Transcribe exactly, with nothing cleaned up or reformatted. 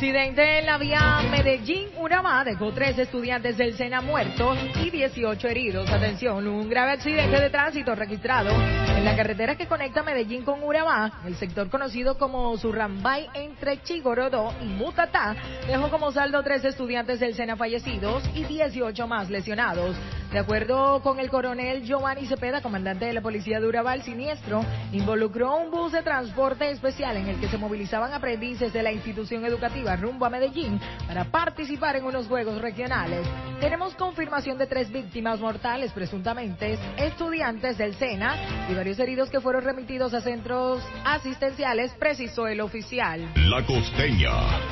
Accidente en la vía Medellín-Urabá dejó tres estudiantes del SENA muertos y dieciocho heridos. Atención, un grave accidente de tránsito registrado en la carretera que conecta Medellín con Urabá, el sector conocido como Surrambay entre Chigorodó y Mutatá, dejó como saldo tres estudiantes del SENA fallecidos y dieciocho más lesionados. De acuerdo con el coronel Giovanni Cepeda, comandante de la policía de Urabá, el siniestro involucró un bus de transporte especial en el que se movilizaban aprendices de la institución educativa rumbo a Medellín para participar en unos juegos regionales. Tenemos confirmación de tres víctimas mortales, presuntamente estudiantes del SENA, y varios heridos que fueron remitidos a centros asistenciales, precisó el oficial. La Costeña.